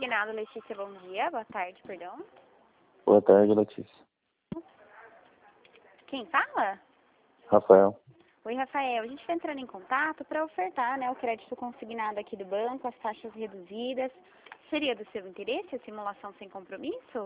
Consignado Letícia, bom dia. Boa tarde, perdão. Boa tarde, Letícia. Quem fala? Rafael. Oi, Rafael. A gente está entrando em contato para ofertar, né, o crédito consignado aqui do banco, as taxas reduzidas. Seria do seu interesse a simulação sem compromisso?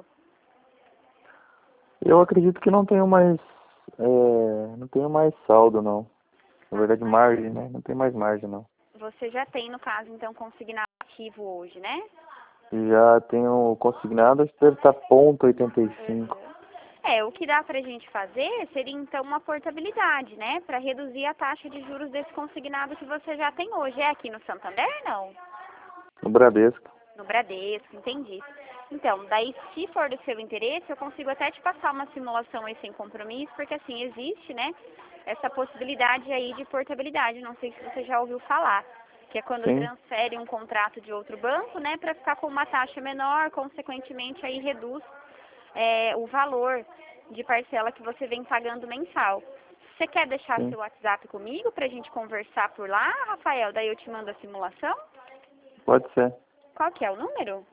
Eu acredito que não tenho mais, não tenho mais saldo, não. Na verdade, margem, né? Não tem mais margem, não. Você já tem, no caso, então, consignado ativo hoje, né? Já tenho consignado, acho que deve estar ponto 85. O que dá pra gente fazer seria, então, uma portabilidade, né? Para reduzir a taxa de juros desse consignado que você já tem hoje. É aqui no Santander, não? No Bradesco. No Bradesco, entendi. Então, daí, se for do seu interesse, eu consigo até te passar uma simulação aí sem compromisso, porque, assim, existe, né, essa possibilidade aí de portabilidade. Não sei se você já ouviu falar, que é quando Sim. transfere um contrato de outro banco, né, para ficar com uma taxa menor, consequentemente, aí reduz o valor de parcela que você vem pagando mensal. Você quer deixar Sim. seu WhatsApp comigo para a gente conversar por lá, Rafael? Daí eu te mando a simulação? Pode ser. Qual que é o número?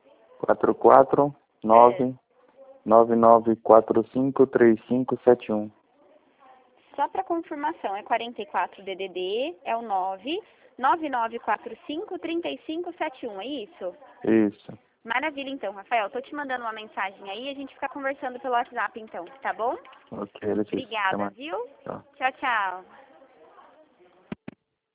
449-9945-3571. Só para confirmação, é 44 DDD, é o 99945-3571, é isso? Isso. Maravilha, então, Rafael. Tô te mandando uma mensagem aí, a gente fica conversando pelo WhatsApp, então, tá bom? Ok, Letícia. Até Obrigada, mais. viu? Tchau. Tchau, tchau.